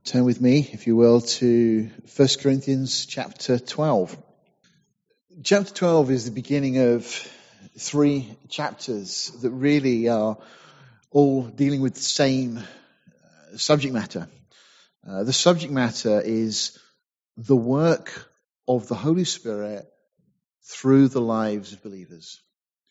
Turn with me, if you will, to 1 Corinthians chapter 12. Chapter 12 is the beginning of 3 chapters that really are all dealing with the same subject matter. The subject matter is the work of the Holy Spirit through the lives of believers.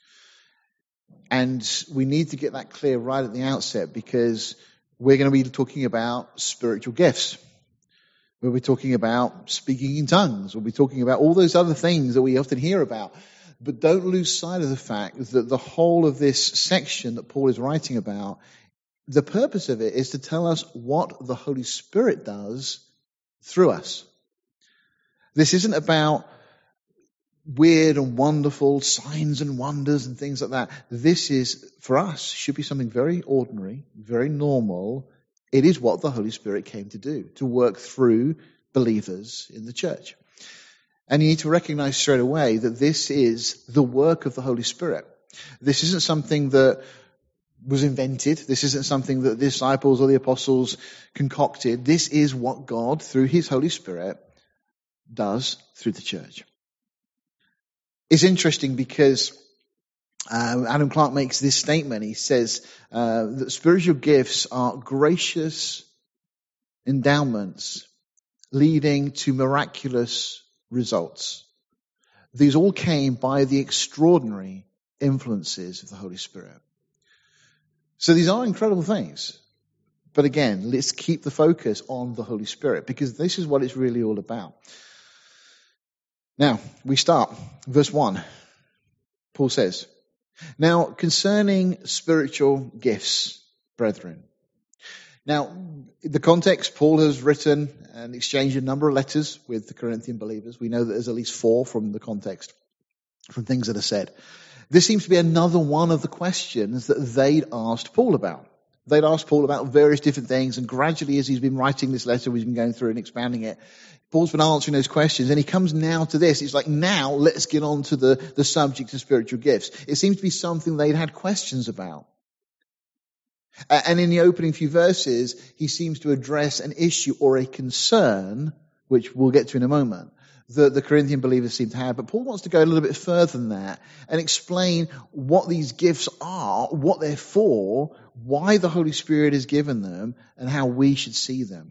And we need to get that clear right at the outset, because we're going to be talking about spiritual gifts. We'll be talking about speaking in tongues. We'll be talking about all those other things that we often hear about. But don't lose sight of the fact that the whole of this section that Paul is writing about, the purpose of it is to tell us what the Holy Spirit does through us. This isn't about weird and wonderful signs and wonders and things like that. This is, for us, should be something very ordinary, very normal. It is what the Holy Spirit came to do, to work through believers in the church. And you need to recognize straight away that this is the work of the Holy Spirit. This isn't something that was invented. This isn't something that the disciples or the apostles concocted. This is what God, through His Holy Spirit, does through the church. It's interesting because Adam Clark makes this statement. He says that spiritual gifts are gracious endowments leading to miraculous results. These all came by the extraordinary influences of the Holy Spirit. So these are incredible things. But again, let's keep the focus on the Holy Spirit, because this is what it's really all about. Now, we start. Verse 1. Paul says, "Now, concerning spiritual gifts, brethren." Now, the context, Paul has written and exchanged a number of letters with the Corinthian believers. We know that there's at least 4 from the context, from things that are said. This seems to be another one of the questions that they'd asked Paul about. They'd asked Paul about various different things, and gradually as he's been writing this letter, he's been going through and expanding it, Paul's been answering those questions, and he comes now to this. It's like, now let's get on to the subject of spiritual gifts. It seems to be something they'd had questions about. And in the opening few verses, he seems to address an issue or a concern, which we'll get to in a moment, that the Corinthian believers seem to have. But Paul wants to go a little bit further than that and explain what these gifts are, what they're for, why the Holy Spirit has given them, and how we should see them.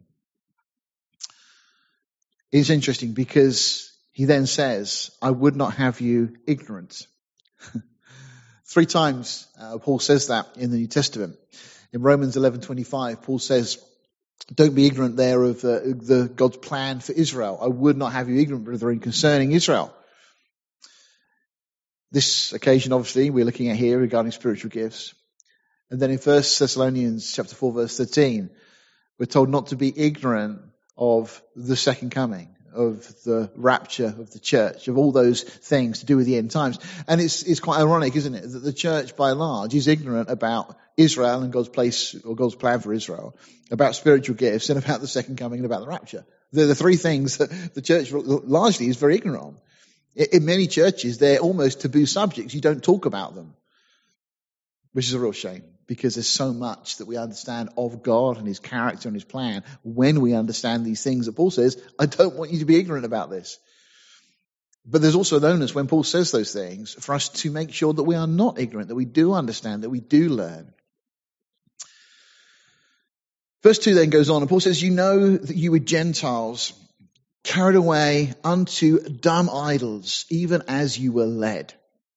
It's interesting because he then says, "I would not have you ignorant." 3 times Paul says that in the New Testament. In Romans 11:25, Paul says, "Don't be ignorant there of the God's plan for Israel. I would not have you ignorant, brethren, concerning Israel." This occasion, obviously, we're looking at here regarding spiritual gifts. And then in 1 Thessalonians chapter 4, verse 13, we're told not to be ignorant of the second coming, of the rapture of the church, of all those things to do with the end times. And it's quite ironic, isn't it, that the church by and large is ignorant about Israel and God's place or God's plan for Israel, about spiritual gifts, and about the second coming and about the rapture. They're the 3 things that the church largely is very ignorant on. In many churches, they're almost taboo subjects. You don't talk about them, which is a real shame, because there's so much that we understand of God and His character and His plan when we understand these things that Paul says, "I don't want you to be ignorant about this." But there's also an onus when Paul says those things for us to make sure that we are not ignorant, that we do understand, that we do learn. Verse 2 then goes on, and Paul says, "You know that you were Gentiles, carried away unto dumb idols, even as you were led."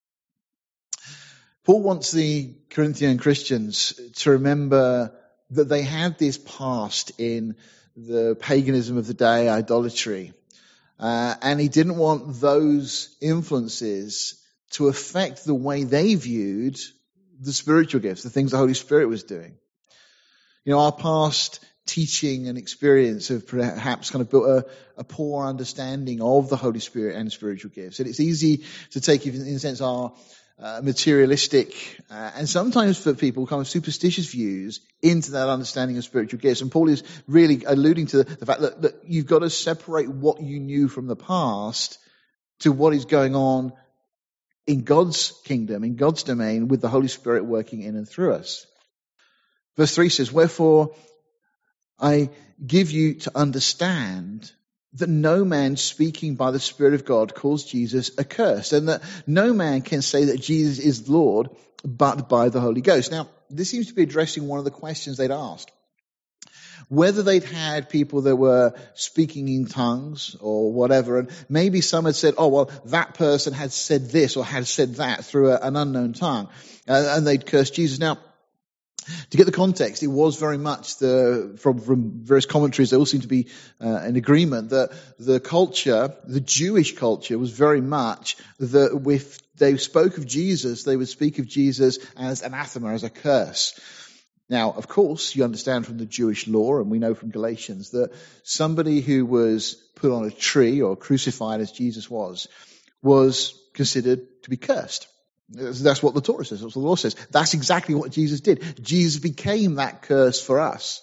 Paul wants the Corinthian Christians to remember that they had this past in the paganism of the day, idolatry. And he didn't want those influences to affect the way they viewed the spiritual gifts, the things the Holy Spirit was doing. You know, our past teaching and experience have perhaps kind of built a poor understanding of the Holy Spirit and spiritual gifts. And it's easy to take, in a sense, our materialistic and sometimes for people kind of superstitious views into that understanding of spiritual gifts. And Paul is really alluding to the fact that you've got to separate what you knew from the past to what is going on in God's kingdom, in God's domain, with the Holy Spirit working in and through us. Verse 3 says, "Wherefore I give you to understand that no man speaking by the Spirit of God calls Jesus accursed, and that no man can say that Jesus is Lord but by the Holy Ghost. Now, this seems to be addressing one of the questions they'd asked. Whether they'd had people that were speaking in tongues or whatever, and maybe some had said, oh, well, that person had said this or had said that through an unknown tongue, and they'd cursed Jesus. Now, to get the context, it was very much from various commentaries, they all seem to be in agreement that the culture, the Jewish culture, was very much that if they spoke of Jesus, they would speak of Jesus as anathema, as a curse. Now, of course, you understand from the Jewish law, and we know from Galatians, that somebody who was put on a tree or crucified as Jesus was considered to be cursed. That's what the Torah says. That's what the law says. That's exactly what Jesus did. Jesus became that curse for us.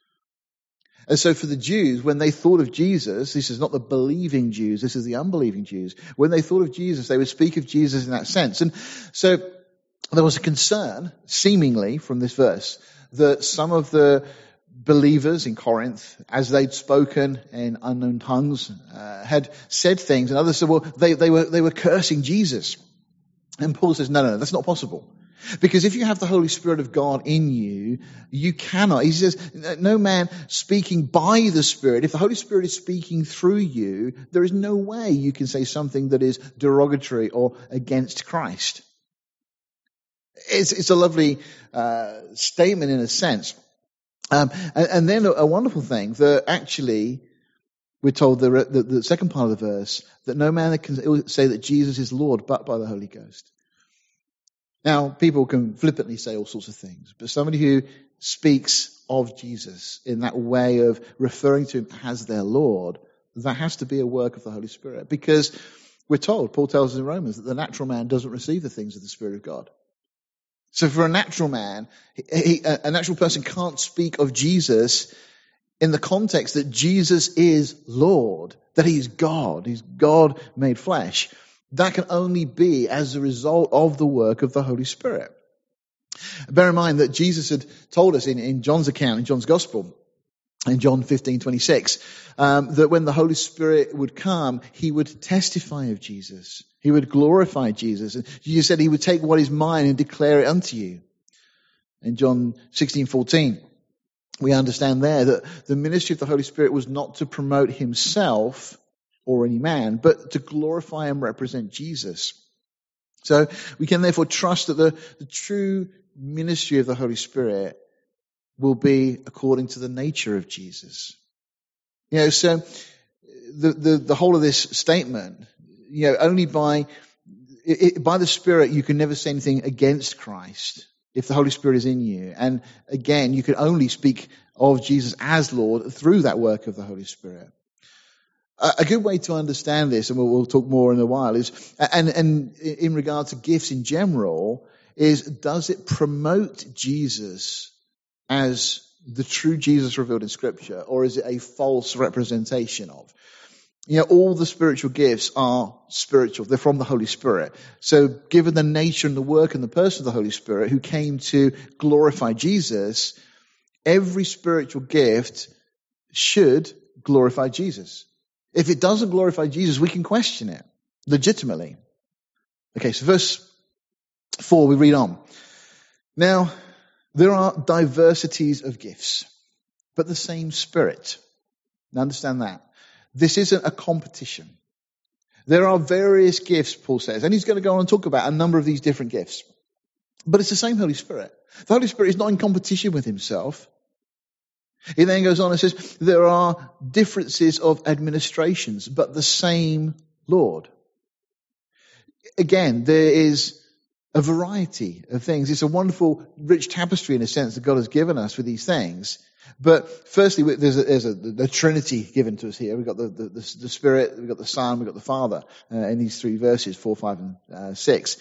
And so for the Jews, when they thought of Jesus, this is not the believing Jews, this is the unbelieving Jews. When they thought of Jesus, they would speak of Jesus in that sense. And so there was a concern, seemingly, from this verse, that some of the believers in Corinth, as they'd spoken in unknown tongues, had said things, and others said, well, they were cursing Jesus. And Paul says, no, that's not possible. Because if you have the Holy Spirit of God in you, you cannot. He says, no man speaking by the Spirit, if the Holy Spirit is speaking through you, there is no way you can say something that is derogatory or against Christ. It's a lovely statement in a sense. And then a wonderful thing that actually we're told the second part of the verse, that no man can say that Jesus is Lord but by the Holy Ghost. Now, people can flippantly say all sorts of things, but somebody who speaks of Jesus in that way of referring to him as their Lord, that has to be a work of the Holy Spirit. Because we're told, Paul tells us in Romans, that the natural man doesn't receive the things of the Spirit of God. So for a natural man, a natural person can't speak of Jesus in the context that Jesus is Lord, that he's God made flesh. That can only be as a result of the work of the Holy Spirit. Bear in mind that Jesus had told us in John's account, in John's Gospel, in John 15:26, that when the Holy Spirit would come, he would testify of Jesus. He would glorify Jesus. And Jesus said he would take what is mine and declare it unto you. In John 16:14, we understand there that the ministry of the Holy Spirit was not to promote himself or any man, but to glorify and represent Jesus. So we can therefore trust that the true ministry of the Holy Spirit will be according to the nature of Jesus. So the whole of this statement, only by the Spirit you can never say anything against Christ if the Holy Spirit is in you. And again, you can only speak of Jesus as Lord through that work of the Holy Spirit. A good way to understand this, and we'll talk more in a while, is, and in regard to gifts in general, is does it promote Jesus as the true Jesus revealed in Scripture, or is it a false representation of? All the spiritual gifts are spiritual. They're from the Holy Spirit. So given the nature and the work and the person of the Holy Spirit who came to glorify Jesus, every spiritual gift should glorify Jesus. If it doesn't glorify Jesus, we can question it legitimately. Okay, so verse 4, we read on. Now, there are diversities of gifts, but the same Spirit. Now understand that. This isn't a competition. There are various gifts, Paul says, and he's going to go on and talk about a number of these different gifts. But it's the same Holy Spirit. The Holy Spirit is not in competition with himself. He then goes on and says, there are differences of administrations, but the same Lord. Again, there is a variety of things. It's a wonderful, rich tapestry in a sense that God has given us with these things. But firstly, there's a Trinity given to us here. We've got the Spirit, we've got the Son, we've got the Father in these three verses, 4, 5, and 6.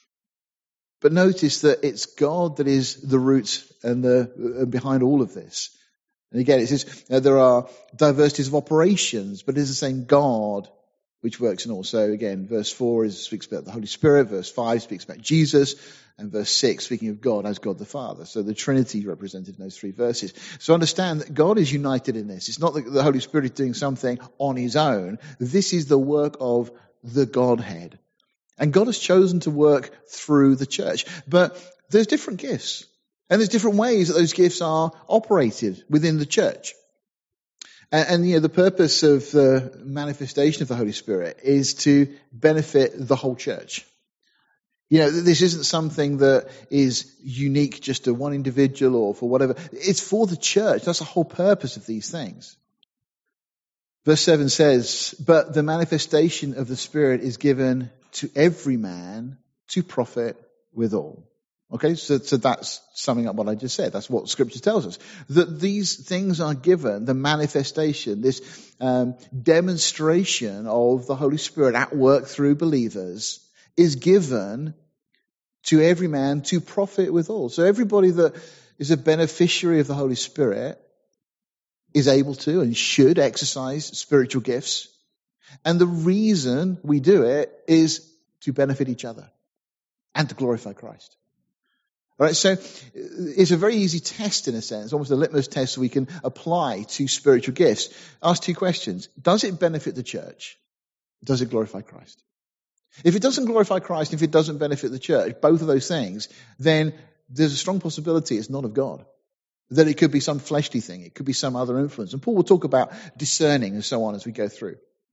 But notice that it's God that is the root and behind all of this. And again, it says there are diversities of operations, but it is the same God which works in all. So again, verse 4 speaks about the Holy Spirit, verse 5 speaks about Jesus, and verse 6 speaking of God as God the Father. So the Trinity represented in those three verses. So understand that God is united in this. It's not that the Holy Spirit is doing something on his own. This is the work of the Godhead. And God has chosen to work through the church. But there's different gifts. And there's different ways that those gifts are operated within the church. And the purpose of the manifestation of the Holy Spirit is to benefit the whole church. This isn't something that is unique just to one individual or for whatever. It's for the church. That's the whole purpose of these things. Verse 7 says, but the manifestation of the Spirit is given to every man to profit withal. Okay, so that's summing up what I just said. That's what Scripture tells us. That these things are given, the manifestation, this demonstration of the Holy Spirit at work through believers is given to every man to profit withal. So everybody that is a beneficiary of the Holy Spirit is able to and should exercise spiritual gifts. And the reason we do it is to benefit each other and to glorify Christ. All right, so it's a very easy test in a sense, almost a litmus test we can apply to spiritual gifts. Ask two questions. Does it benefit the church? Does it glorify Christ? If it doesn't glorify Christ, if it doesn't benefit the church, both of those things, then there's a strong possibility it's not of God. That it could be some fleshly thing. It could be some other influence. And Paul will talk about discerning and so on as we go through.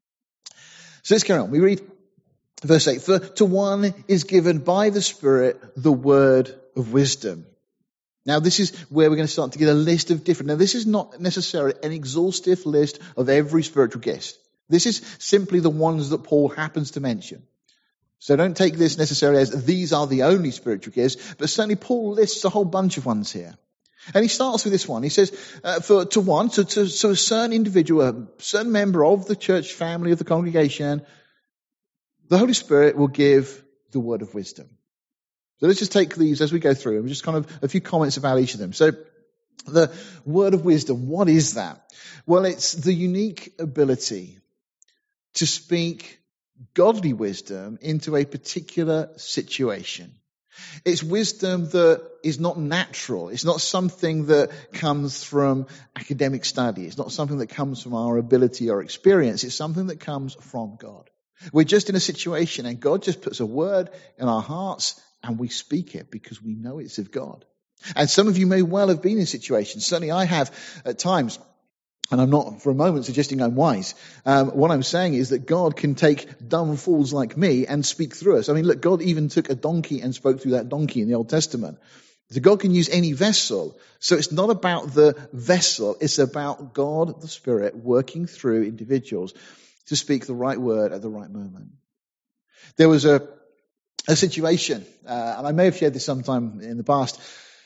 So let's carry on. We read verse 8. For to one is given by the Spirit the word of wisdom. Now this is where we're going to start to get a list of different. Now this is not necessarily an exhaustive list of every spiritual gift. This is simply the ones that Paul happens to mention. So don't take this necessarily as these are the only spiritual gifts, but certainly Paul lists a whole bunch of ones here. And he starts with this one. He says, to a certain individual, a certain member of the church family, of the congregation, the Holy Spirit will give the word of wisdom. So let's just take these as we go through and just kind of a few comments about each of them. So the word of wisdom, what is that? Well, it's the unique ability to speak godly wisdom into a particular situation. It's wisdom that is not natural. It's not something that comes from academic study. It's not something that comes from our ability or experience. It's something that comes from God. We're just in a situation and God just puts a word in our hearts and we speak it because we know it's of God. And some of you may well have been in situations. Certainly I have at times. And I'm not for a moment suggesting I'm wise. What I'm saying is that God can take dumb fools like me and speak through us. I mean, look, God even took a donkey and spoke through that donkey in the Old Testament. So God can use any vessel. So it's not about the vessel. It's about God, the Spirit, working through individuals to speak the right word at the right moment. There was a situation, and I may have shared this sometime in the past.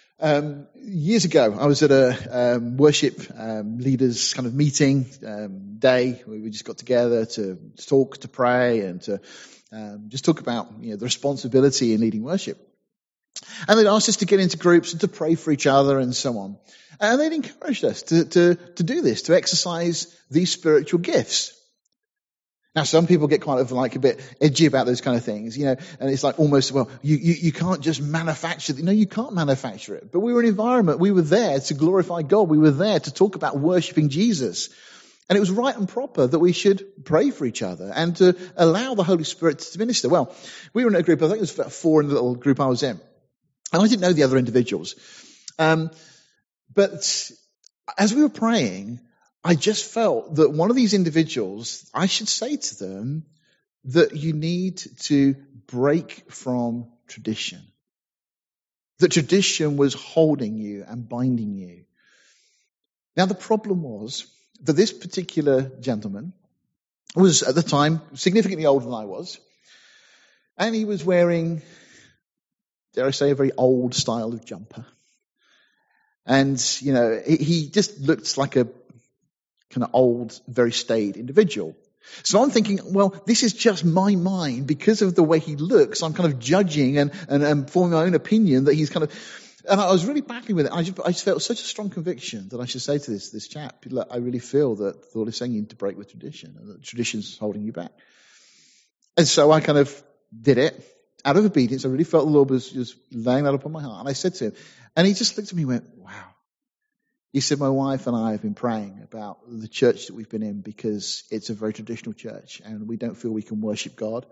Years ago, I was at a worship leaders kind of meeting day where we just got together to talk, to pray, and to just talk about the responsibility in leading worship. And they'd asked us to get into groups and to pray for each other and so on. And they'd encouraged us to do this, to exercise these spiritual gifts. Now, some people get kind of like a bit edgy about those kind of things, and it's like almost, well, you can't just manufacture it. No, you can't manufacture it. But we were in an environment, we were there to glorify God. We were there to talk about worshiping Jesus. And it was right and proper that we should pray for each other and to allow the Holy Spirit to minister. Well, we were in a group, I think it was about 4 in the little group I was in. And I didn't know the other individuals. But as we were praying, I just felt that one of these individuals, I should say to them that you need to break from tradition. That tradition was holding you and binding you. Now the problem was that this particular gentleman was at the time significantly older than I was. And he was wearing, dare I say, a very old style of jumper. And, he just looked like a kind of old, very staid individual. So I'm thinking, well, this is just my mind. Because of the way he looks, I'm kind of judging and forming my own opinion that he's kind of... And I was really battling with it. I just felt such a strong conviction that I should say to this chap, look, I really feel that the Lord is saying you need to break with tradition, and that tradition's holding you back. And so I kind of did it out of obedience. I really felt the Lord was just laying that upon my heart. And I said to him, and he just looked at me and went, wow. He said, my wife and I have been praying about the church that we've been in because it's a very traditional church and we don't feel we can worship God.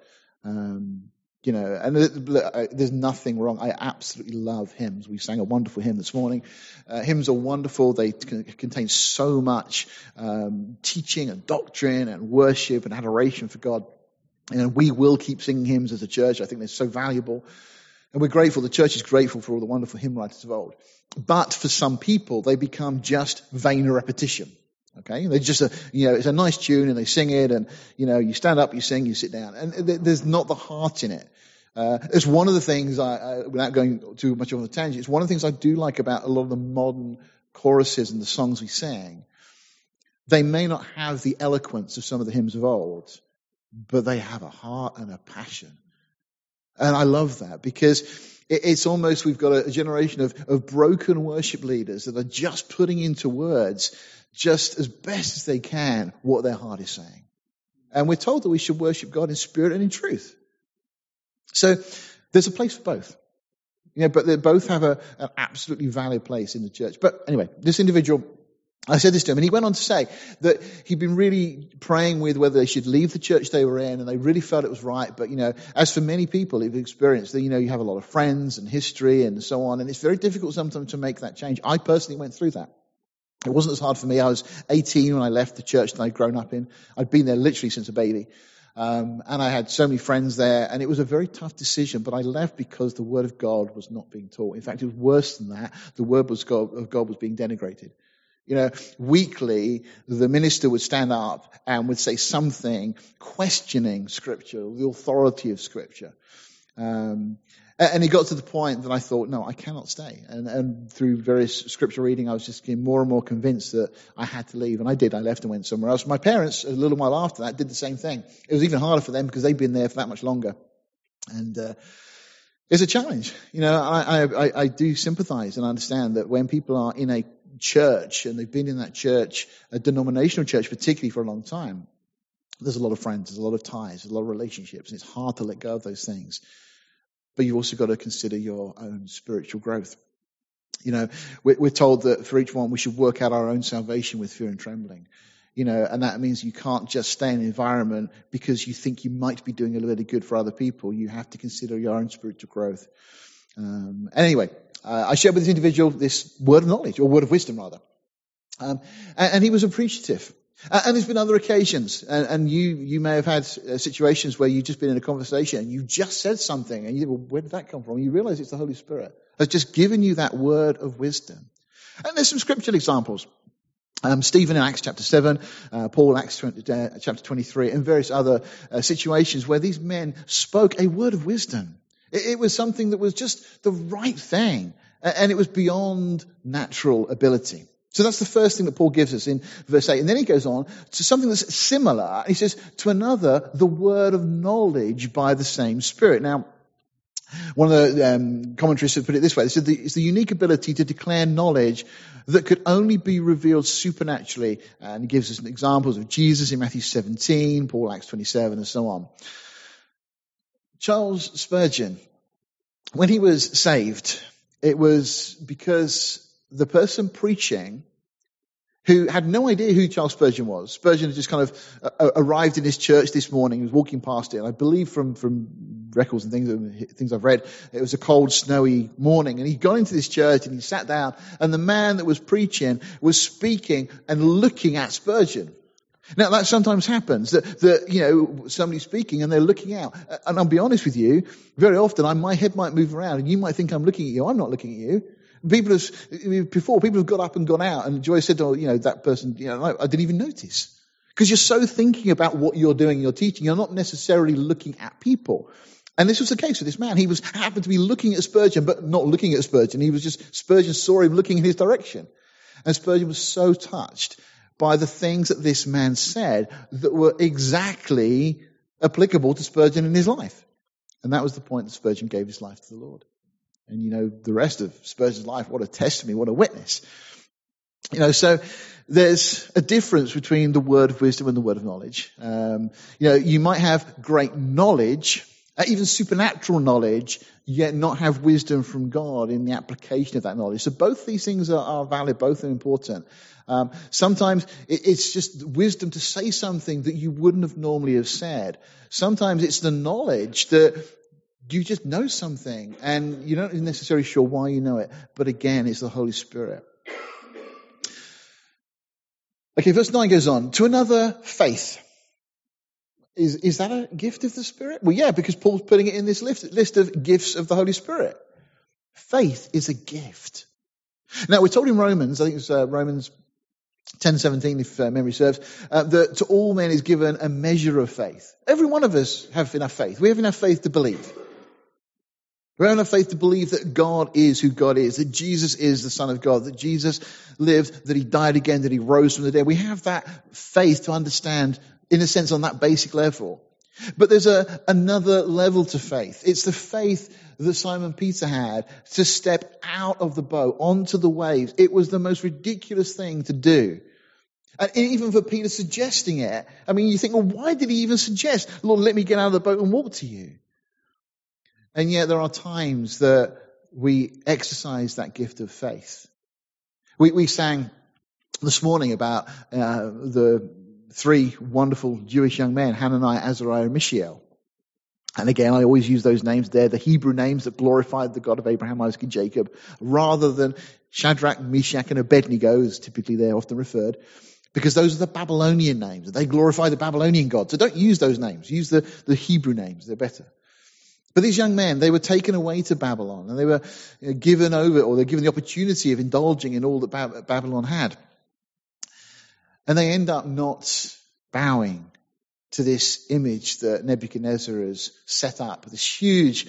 And there's nothing wrong. I absolutely love hymns. We sang a wonderful hymn this morning. Hymns are wonderful. They contain so much teaching and doctrine and worship and adoration for God. And we will keep singing hymns as a church. I think they're so valuable. And we're grateful. The church is grateful for all the wonderful hymn writers of old. But for some people, they become just vain repetition. Okay? They just, it's a nice tune and they sing it and, you stand up, you sing, you sit down. And there's not the heart in it. It's one of the things, without going too much on a tangent, it's one of the things I do like about a lot of the modern choruses and the songs we sing. They may not have the eloquence of some of the hymns of old, but they have a heart and a passion. And I love that because it's almost, we've got a generation of broken worship leaders that are just putting into words, just as best as they can, what their heart is saying. And we're told that we should worship God in spirit and in truth. So there's a place for both. But they both have an absolutely valid place in the church. But anyway, this individual, I said this to him, and he went on to say that he'd been really praying with whether they should leave the church they were in, and they really felt it was right. But, as for many people who've experienced that, you have a lot of friends and history and so on, and it's very difficult sometimes to make that change. I personally went through that. It wasn't as hard for me. I was 18 when I left the church that I'd grown up in. I'd been there literally since a baby. And I had so many friends there, and it was a very tough decision, but I left because the word of God was not being taught. In fact, it was worse than that. The word of God was being denigrated. Weekly, the minister would stand up and would say something questioning Scripture, the authority of Scripture. And it got to the point that I thought, no, I cannot stay. And through various Scripture reading, I was just getting more and more convinced that I had to leave. And I did. I left and went somewhere else. My parents, a little while after that, did the same thing. It was even harder for them because they'd been there for that much longer. And it's a challenge. I do sympathize and understand that when people are in a church and they've been in that church, a denominational church particularly for a long time, there's a lot of friends, there's a lot of ties, there's a lot of relationships, and it's hard to let go of those things. But you've also got to consider your own spiritual growth. We're told that for each one we should work out our own salvation with fear and trembling. And that means you can't just stay in an environment because you think you might be doing a little bit of good for other people. You have to consider your own spiritual growth. Anyway, I shared with this individual this word of knowledge, or word of wisdom rather. And he was appreciative. And there's been other occasions, and you may have had situations where you've just been in a conversation and you just said something, and you think, well, where did that come from? You realize it's the Holy Spirit has just given you that word of wisdom. And there's some scriptural examples. Stephen in Acts chapter 7, Paul in Acts chapter 23, and various other situations where these men spoke a word of wisdom. It was something that was just the right thing, and it was beyond natural ability. So that's the first thing that Paul gives us in verse 8. And then he goes on to something that's similar. He says, to another, the word of knowledge by the same Spirit. Now, one of the commentaries have put it this way. They said it's the unique ability to declare knowledge that could only be revealed supernaturally. And he gives us examples of Jesus in Matthew 17, Paul Acts 27, and so on. Charles Spurgeon, when he was saved, it was because the person preaching, who had no idea who Charles Spurgeon was. Spurgeon had just kind of arrived in his church this morning. He was walking past it. And I believe from records and things I've read, it was a cold, snowy morning. And he got into this church and he sat down. And the man that was preaching was speaking and looking at Spurgeon. Now, that sometimes happens, that somebody's speaking and they're looking out. And I'll be honest with you, very often my head might move around and you might think I'm looking at you. I'm not looking at you. People have got up and gone out, and Joy said, that person, I didn't even notice. Because you're so thinking about what you're doing, you're teaching, you're not necessarily looking at people. And this was the case with this man. He happened to be looking at Spurgeon, but not looking at Spurgeon. Spurgeon saw him looking in his direction. And Spurgeon was so touched by the things that this man said that were exactly applicable to Spurgeon in his life. And that was the point that Spurgeon gave his life to the Lord. And the rest of Spurgeon's life, what a testimony, what a witness. So there's a difference between the word of wisdom and the word of knowledge. You might have great knowledge, even supernatural knowledge, yet not have wisdom from God in the application of that knowledge. So both these things are valid, both are important. Sometimes it's just wisdom to say something that you wouldn't have normally have said. Sometimes it's the knowledge that you just know something and you're not necessarily sure why you know it. But again, it's the Holy Spirit. Okay, verse 9 goes on. To another, faith. Is that a gift of the Spirit? Well, yeah, because Paul's putting it in this list of gifts of the Holy Spirit. Faith is a gift. Now, we're told in Romans, I think it's Romans 10:17, if memory serves, that to all men is given a measure of faith. Every one of us have enough faith. We have enough faith to believe. We have enough faith to believe that God is who God is, that Jesus is the Son of God, that Jesus lived, that he died again, that he rose from the dead. We have that faith to understand, in a sense, on that basic level. But there's another level to faith. It's the faith that Simon Peter had to step out of the boat onto the waves. It was the most ridiculous thing to do. And even for Peter suggesting it, I mean, you think, well, why did he even suggest, Lord, let me get out of the boat and walk to you? And yet there are times that we exercise that gift of faith. We sang this morning about the three wonderful Jewish young men, Hananiah, Azariah, and Mishael. And again, I always use those names. They're the Hebrew names that glorified the God of Abraham, Isaac, and Jacob, rather than Shadrach, Meshach, and Abednego, as typically they're often referred, because those are the Babylonian names. They glorify the Babylonian God. So don't use those names. Use the Hebrew names. They're better. But these young men, they were taken away to Babylon, and they were given over, or they're given the opportunity of indulging in all that Babylon had. And they end up not bowing to this image that Nebuchadnezzar has set up, this huge,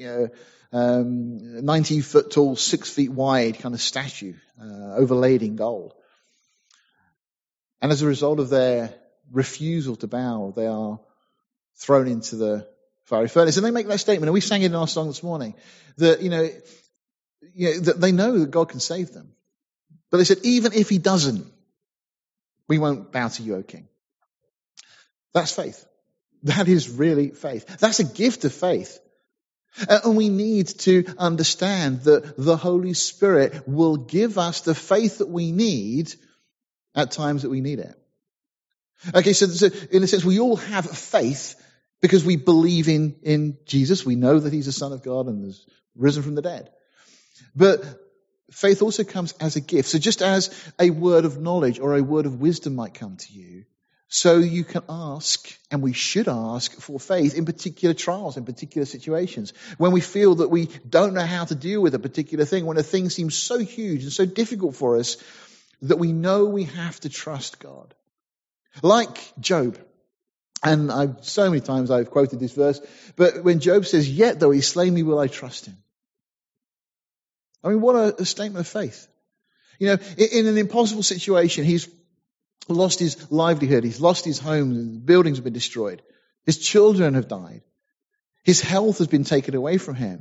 19 foot tall, 6 feet wide kind of statue, overlaid in gold. And as a result of their refusal to bow, they are thrown into the fiery furnace. And they make that statement, and we sang it in our song this morning, that, that they know that God can save them. But they said, even if he doesn't, we won't bow to you, O King. That's faith. That is really faith. That's a gift of faith. And we need to understand that the Holy Spirit will give us the faith that we need at times that we need it. Okay, so in a sense, we all have faith because we believe in Jesus. We know that he's the Son of God and is risen from the dead. But faith also comes as a gift. So just as a word of knowledge or a word of wisdom might come to you, so you can ask, and we should ask, for faith in particular trials, in particular situations. When we feel that we don't know how to deal with a particular thing, when a thing seems so huge and so difficult for us, that we know we have to trust God. Like Job. And so many times I've quoted this verse, but when Job says, yet though he slay me, will I trust him? I mean, what a statement of faith. In an impossible situation, he's lost his livelihood, he's lost his home, buildings have been destroyed, his children have died, his health has been taken away from him.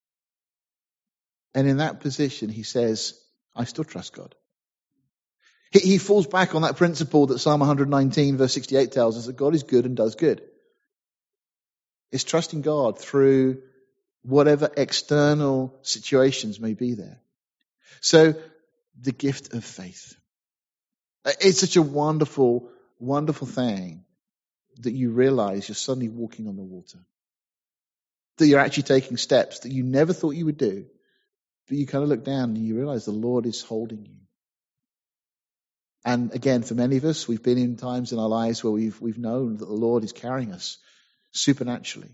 And in that position, he says, I still trust God. He falls back on that principle that Psalm 119 verse 68 tells us, that God is good and does good. It's trusting God through whatever external situations may be there. So, the gift of faith. It's such a wonderful, wonderful thing that you realize you're suddenly walking on the water. That you're actually taking steps that you never thought you would do. But you kind of look down and you realize the Lord is holding you. And again, for many of us, we've been in times in our lives where we've known that the Lord is carrying us supernaturally.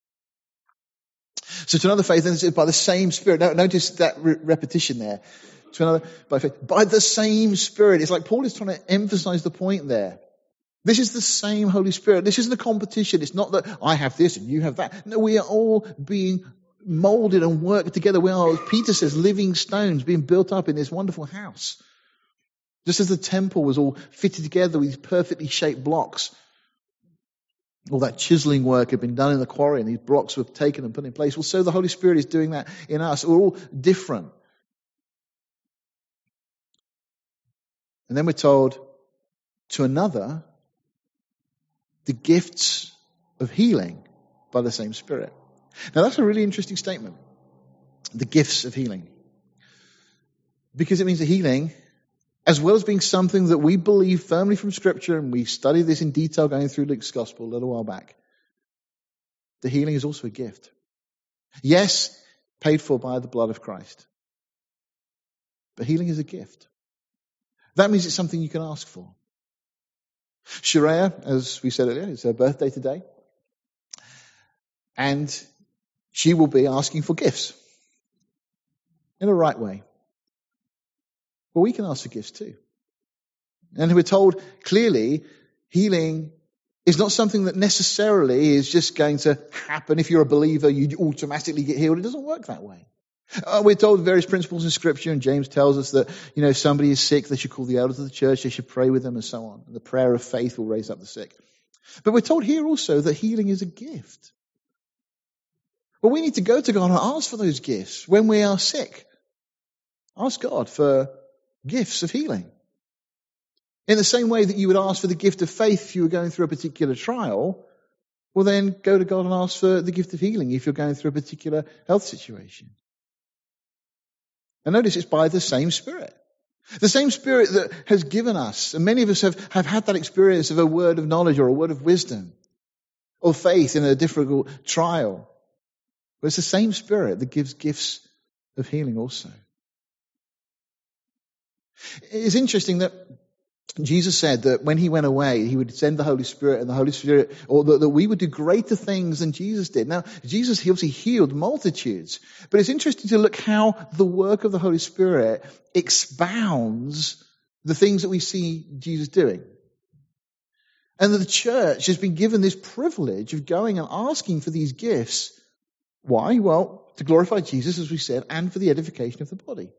So to another faith, then it's by the same Spirit. Now, notice that repetition there. To another, by faith, by the same Spirit. It's like Paul is trying to emphasize the point there. This is the same Holy Spirit. This isn't a competition. It's not that I have this and you have that. No, we are all being molded and worked together. We are, as Peter says, living stones being built up in this wonderful house. Just as the temple was all fitted together with these perfectly shaped blocks. All that chiseling work had been done in the quarry and these blocks were taken and put in place. Well, so the Holy Spirit is doing that in us. We're all different. And then we're told, to another, the gifts of healing by the same Spirit. Now that's a really interesting statement. The gifts of healing. Because it means that healing, as well as being something that we believe firmly from Scripture, and we studied this in detail going through Luke's Gospel a little while back, the healing is also a gift. Yes, paid for by the blood of Christ. But healing is a gift. That means it's something you can ask for. Sharia, as we said earlier, it's her birthday today. And she will be asking for gifts. In a right way. But we can ask for gifts too. And we're told clearly, healing is not something that necessarily is just going to happen. If you're a believer, you automatically get healed. It doesn't work that way. We're told various principles in Scripture, and James tells us that, if somebody is sick, they should call the elders of the church, they should pray with them, and so on. And the prayer of faith will raise up the sick. But we're told here also that healing is a gift. Well, we need to go to God and ask for those gifts when we are sick. Ask God for gifts of healing. In the same way that you would ask for the gift of faith if you were going through a particular trial, well then go to God and ask for the gift of healing if you're going through a particular health situation. And notice it's by the same Spirit. The same Spirit that has given us, and many of us have had that experience of a word of knowledge or a word of wisdom or faith in a difficult trial. But it's the same Spirit that gives gifts of healing also. It's interesting that Jesus said that when he went away, he would send the Holy Spirit, and the Holy Spirit, or that we would do greater things than Jesus did. Now, Jesus obviously healed multitudes, but it's interesting to look how the work of the Holy Spirit expounds the things that we see Jesus doing. And that the church has been given this privilege of going and asking for these gifts. Why? Well, to glorify Jesus, as we said, and for the edification of the body.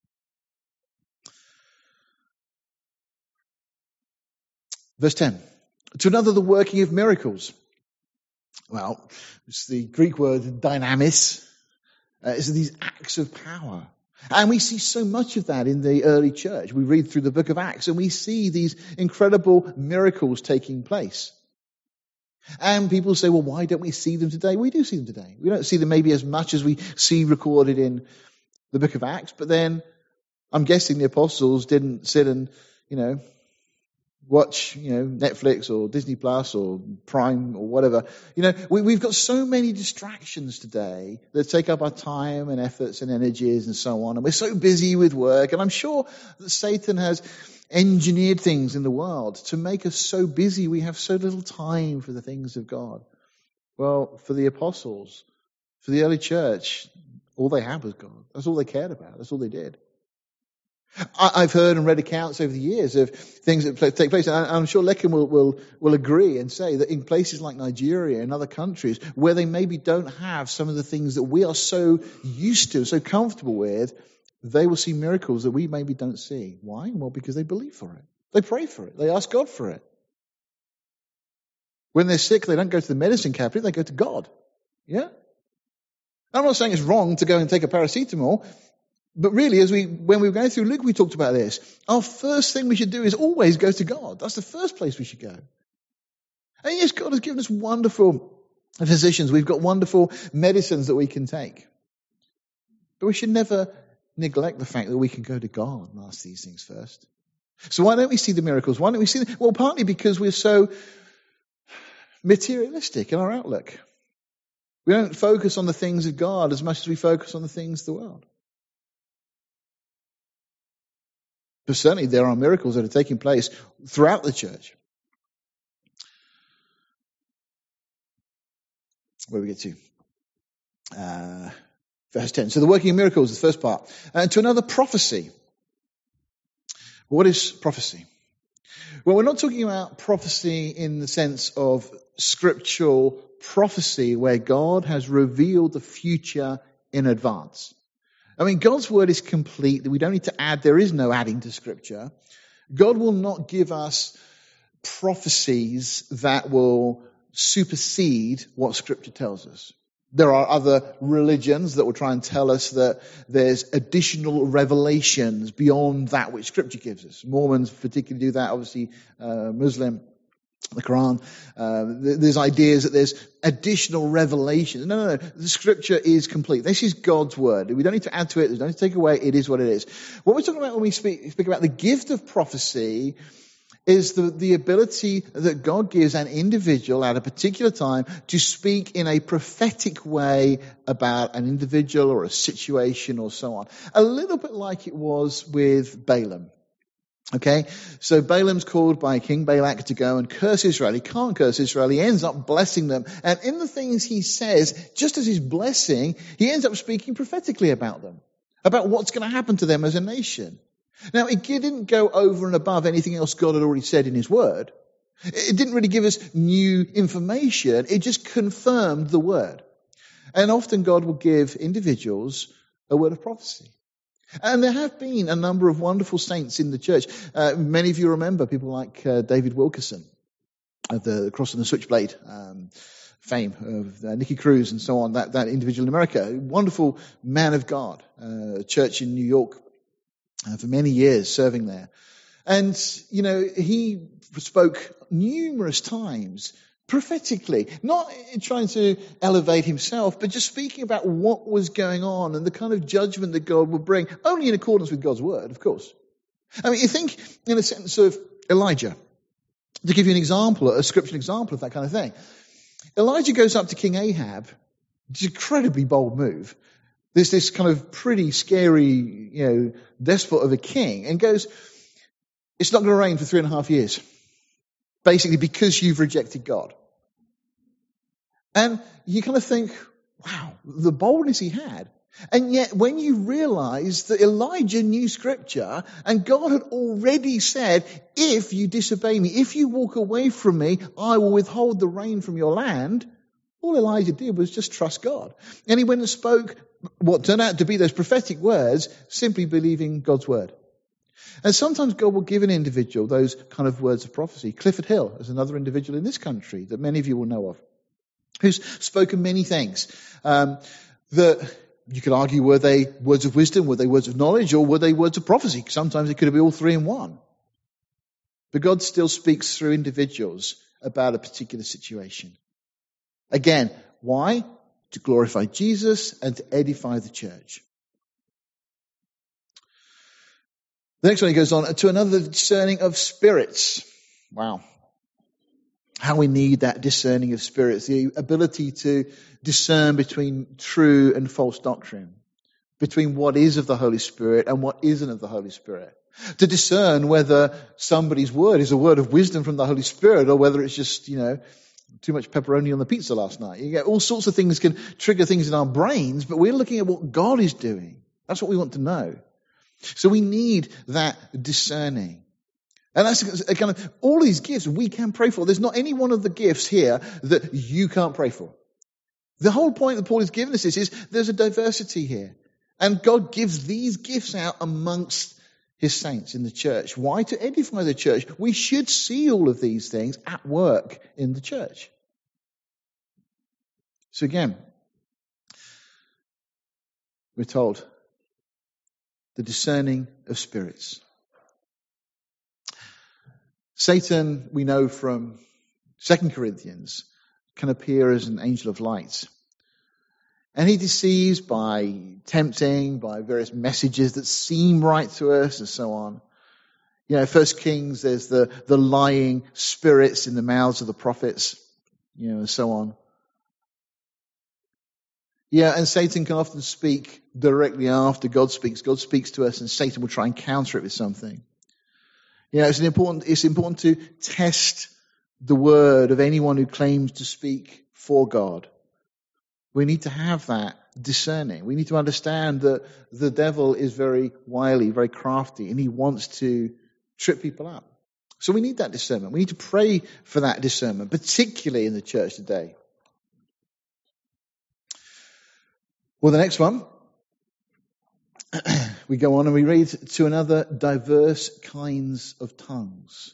Verse 10. To another, the working of miracles. Well, it's the Greek word dynamis. It's these acts of power. And we see so much of that in the early church. We read through the book of Acts and we see these incredible miracles taking place. And people say, well, why don't we see them today? We do see them today. We don't see them maybe as much as we see recorded in the book of Acts. But then I'm guessing the apostles didn't sit and, watch, Netflix or Disney Plus or Prime or whatever. We've got so many distractions today that take up our time and efforts and energies and so on. And we're so busy with work. And I'm sure that Satan has engineered things in the world to make us so busy we have so little time for the things of God. Well, for the apostles, for the early church, all they had was God. That's all they cared about. That's all they did. I've heard and read accounts over the years of things that take place, and I'm sure Lekin will agree and say that in places like Nigeria and other countries where they maybe don't have some of the things that we are so used to, so comfortable with, they will see miracles that we maybe don't see. Why? Well, because they believe for it. They pray for it. They ask God for it. When they're sick, they don't go to the medicine cabinet, they go to God. Yeah? I'm not saying it's wrong to go and take a paracetamol. But really, when we were going through Luke, we talked about this. Our first thing we should do is always go to God. That's the first place we should go. And yes, God has given us wonderful physicians. We've got wonderful medicines that we can take. But we should never neglect the fact that we can go to God and ask these things first. So why don't we see the miracles? Why don't we see them? Well, partly because we're so materialistic in our outlook. We don't focus on the things of God as much as we focus on the things of the world. But certainly there are miracles that are taking place throughout the church. Where do we get to? Verse 10. So the working of miracles, the first part. To another, prophecy. What is prophecy? Well, we're not talking about prophecy in the sense of scriptural prophecy where God has revealed the future in advance. I mean, God's word is complete. We don't need to add. There is no adding to Scripture. God will not give us prophecies that will supersede what Scripture tells us. There are other religions that will try and tell us that there's additional revelations beyond that which Scripture gives us. Mormons particularly do that, obviously Muslim, the Quran. There's ideas that there's additional revelations. No. The Scripture is complete. This is God's Word. We don't need to add to it. We don't need to take away. It is what it is. What we're talking about when we speak about the gift of prophecy is the ability that God gives an individual at a particular time to speak in a prophetic way about an individual or a situation or so on. A little bit like it was with Balaam. Okay, so Balaam's called by King Balak to go and curse Israel. He can't curse Israel. He ends up blessing them. And in the things he says, just as he's blessing, he ends up speaking prophetically about them, about what's going to happen to them as a nation. Now, it didn't go over and above anything else God had already said in his word. It didn't really give us new information. It just confirmed the word. And often God will give individuals a word of prophecy. And there have been a number of wonderful saints in the church. Many of you remember people like David Wilkerson of the Cross and the Switchblade fame, of Nicky Cruz and so on, that individual in America. A wonderful man of God, church in New York. For many years serving there. And, he spoke numerous times prophetically, not trying to elevate himself, but just speaking about what was going on and the kind of judgment that God would bring, only in accordance with God's word, of course. I mean, you think in a sense of Elijah, to give you an example, a scriptural example of that kind of thing. Elijah goes up to King Ahab, it's an incredibly bold move. There's this kind of pretty scary, despot of a king, and goes, it's not going to rain for 3.5 years. Basically because you've rejected God. And you kind of think, wow, the boldness he had. And yet when you realize that Elijah knew Scripture, and God had already said, if you disobey me, if you walk away from me, I will withhold the rain from your land. All Elijah did was just trust God. And he went and spoke what turned out to be those prophetic words, simply believing God's word. And sometimes God will give an individual those kind of words of prophecy. Clifford Hill is another individual in this country that many of you will know of, who's spoken many things that you could argue, were they words of wisdom, were they words of knowledge, or were they words of prophecy? Sometimes it could be all three in one. But God still speaks through individuals about a particular situation. Again, why? To glorify Jesus and to edify the church. The next one, he goes on to another discerning of spirits. Wow. How we need that discerning of spirits, the ability to discern between true and false doctrine, between what is of the Holy Spirit and what isn't of the Holy Spirit. To discern whether somebody's word is a word of wisdom from the Holy Spirit or whether it's just, too much pepperoni on the pizza last night. You get all sorts of things can trigger things in our brains, but we're looking at what God is doing. That's what we want to know. So we need that discerning. And that's a kind of, all these gifts we can pray for. There's not any one of the gifts here that you can't pray for. The whole point that Paul is giving us is there's a diversity here. And God gives these gifts out amongst his saints in the church. Why? To edify the church. We should see all of these things at work in the church. So again, we're told the discerning of spirits. Satan, we know from 2 Corinthians, can appear as an angel of light. And he deceives by tempting, by various messages that seem right to us and so on. 1 Kings, there's the lying spirits in the mouths of the prophets, and so on. Yeah, and Satan can often speak directly after God speaks. God speaks to us and Satan will try and counter it with something. It's important to test the word of anyone who claims to speak for God. We need to have that discerning. We need to understand that the devil is very wily, very crafty, and he wants to trip people up. So we need that discernment. We need to pray for that discernment, particularly in the church today. Well, the next one, we go on and we read to another diverse kinds of tongues.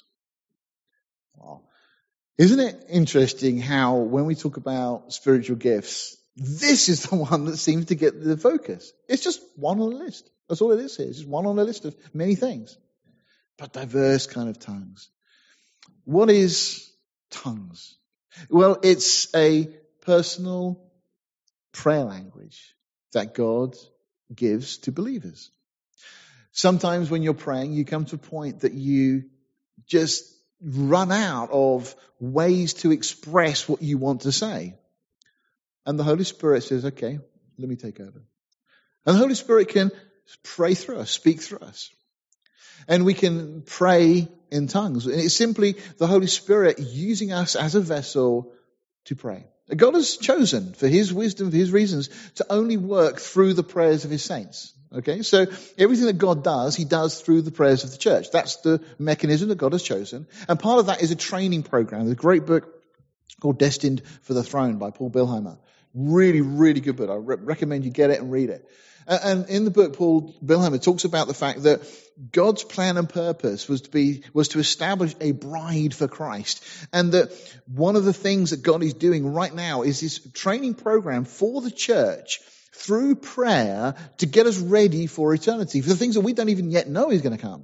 Wow. Isn't it interesting how when we talk about spiritual gifts, This is the one that seems to get the focus. It's just one on the list. That's all it is here. It's just one on the list of many things. But diverse kind of tongues. What is tongues? Well, it's a personal prayer language that God gives to believers. Sometimes when you're praying, you come to a point that you just run out of ways to express what you want to say. And the Holy Spirit says, okay, let me take over. And the Holy Spirit can pray through us, speak through us. And we can pray in tongues. And it's simply the Holy Spirit using us as a vessel to pray. God has chosen, for His wisdom, for His reasons, to only work through the prayers of His saints. Okay, so everything that God does, He does through the prayers of the church. That's the mechanism that God has chosen. And part of that is a training program. There's a great book called Destined for the Throne by Paul Bilheimer. Really, really good book. I recommend you get it and read it. And in the book, Paul Bilheimer talks about the fact that God's plan and purpose was to establish a bride for Christ. And that one of the things that God is doing right now is this training program for the church through prayer to get us ready for eternity, for the things that we don't even yet know is going to come.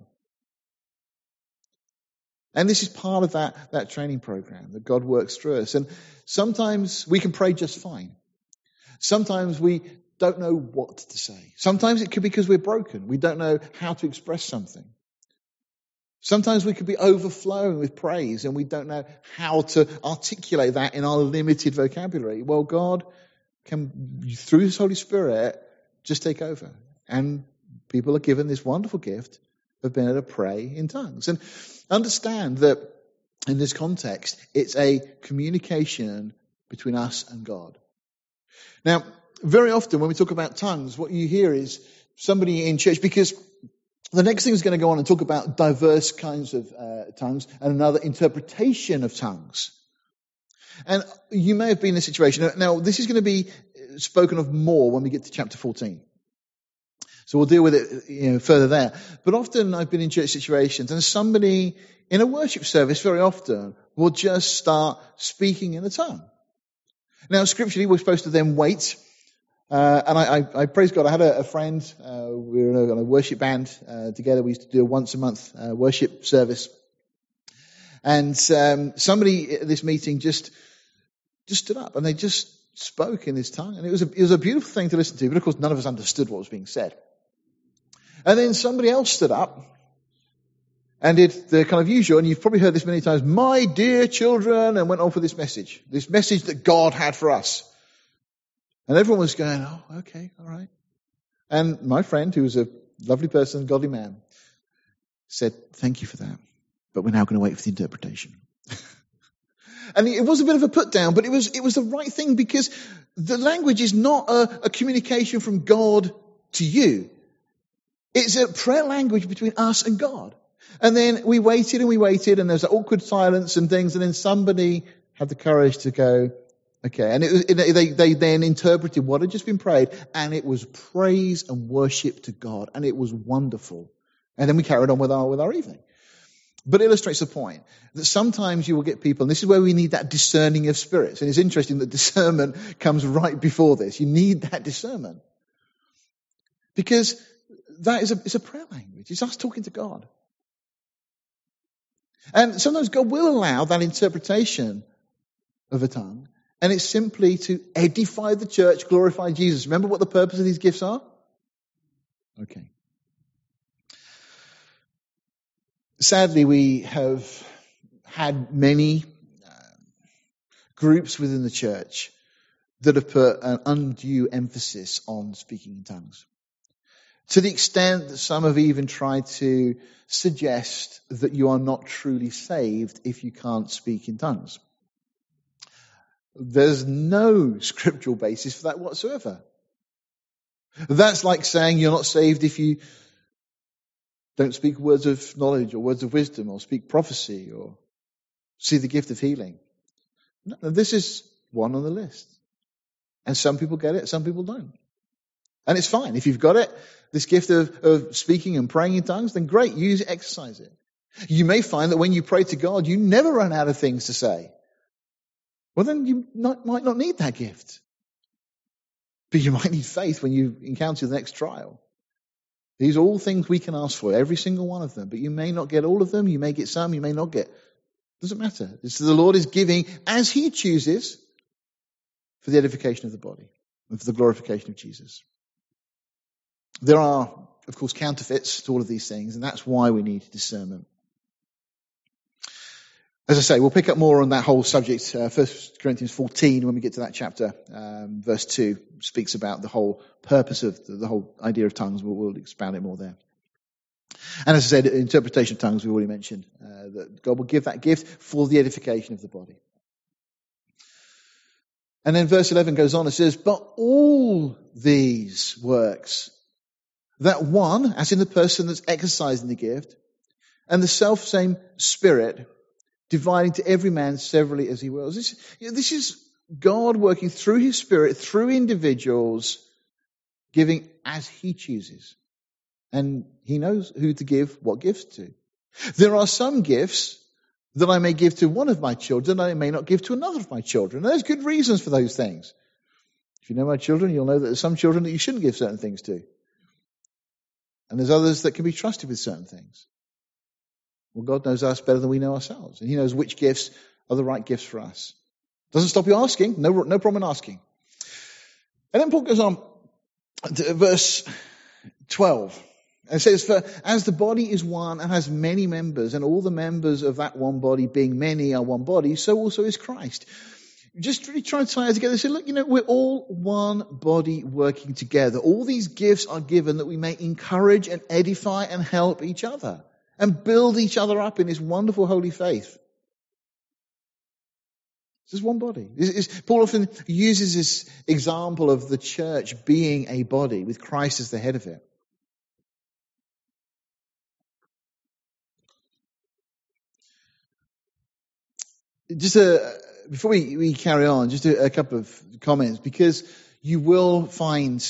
And this is part of that training program that God works through us. And sometimes we can pray just fine. Sometimes we don't know what to say. Sometimes it could be because we're broken. We don't know how to express something. Sometimes we could be overflowing with praise and we don't know how to articulate that in our limited vocabulary. Well, God can, through His Holy Spirit, just take over. And people are given this wonderful gift of being able to pray in tongues. And understand that in this context, it's a communication between us and God. Now, very often when we talk about tongues, what you hear is somebody in church, because the next thing is going to go on and talk about diverse kinds of tongues and another interpretation of tongues. And you may have been in a situation. Now, this is going to be spoken of more when we get to chapter 14. So we'll deal with it further there. But often I've been in church situations and somebody in a worship service very often will just start speaking in a tongue. Now, scripturally, we're supposed to then wait. And I praise God. I had a friend. We were in a worship band together. We used to do a once a month worship service. And somebody at this meeting just stood up and they just spoke in this tongue. And it was a beautiful thing to listen to. But of course, none of us understood what was being said. And then somebody else stood up and did the kind of usual, and you've probably heard this many times, my dear children, and went on for this message that God had for us. And everyone was going, oh, okay, all right. And my friend, who was a lovely person, godly man, said, thank you for that, but we're now going to wait for the interpretation. And it was a bit of a put down, but it was the right thing, because the language is not a communication from God to you. It's a prayer language between us and God. And then we waited, and there's an awkward silence and things, and then somebody had the courage to go, okay. And they then interpreted what had just been prayed, and it was praise and worship to God, and it was wonderful. And then we carried on with our evening. But it illustrates the point that sometimes you will get people, and this is where we need that discerning of spirits. And it's interesting that discernment comes right before this. You need that discernment. Because that is it's a prayer language. It's us talking to God. And sometimes God will allow that interpretation of a tongue, and it's simply to edify the church, glorify Jesus. Remember what the purpose of these gifts are? Okay. Sadly, we have had many groups within the church that have put an undue emphasis on speaking in tongues. To the extent that some have even tried to suggest that you are not truly saved if you can't speak in tongues. There's no scriptural basis for that whatsoever. That's like saying you're not saved if you don't speak words of knowledge or words of wisdom or speak prophecy or see the gift of healing. No, this is one on the list. And some people get it, some people don't. And it's fine. If you've got it, this gift of speaking and praying in tongues, then great, use it, exercise it. You may find that when you pray to God, you never run out of things to say. Well, then you might not need that gift. But you might need faith when you encounter the next trial. These are all things we can ask for, every single one of them. But you may not get all of them. You may get some. You may not get. Doesn't matter. The Lord is giving as he chooses for the edification of the body and for the glorification of Jesus. There are, of course, counterfeits to all of these things, and that's why we need discernment. As I say, we'll pick up more on that whole subject. 1 Corinthians 14, when we get to that chapter, verse 2, speaks about the whole purpose of the whole idea of tongues. We'll expound it more there. And as I said, interpretation of tongues, we've already mentioned, that God will give that gift for the edification of the body. And then verse 11 goes on, it says, but all these works, that one, as in the person that's exercising the gift, and the self-same Spirit, dividing to every man severally as he wills. This is God working through his Spirit, through individuals, giving as he chooses. And he knows who to give what gifts to. There are some gifts that I may give to one of my children, I may not give to another of my children. And there's good reasons for those things. If you know my children, you'll know that there's some children that you shouldn't give certain things to. And there's others that can be trusted with certain things. Well, God knows us better than we know ourselves. And he knows which gifts are the right gifts for us. Doesn't stop you asking. No problem in asking. And then Paul goes on to verse 12. And it says, for as the body is one and has many members, and all the members of that one body being many are one body, so also is Christ. Just really try and tie it together. Say, look, we're all one body working together. All these gifts are given that we may encourage and edify and help each other and build each other up in this wonderful holy faith. This is one body. Paul often uses this example of the church being a body with Christ as the head of it. Just before we carry on, just a couple of comments, because you will find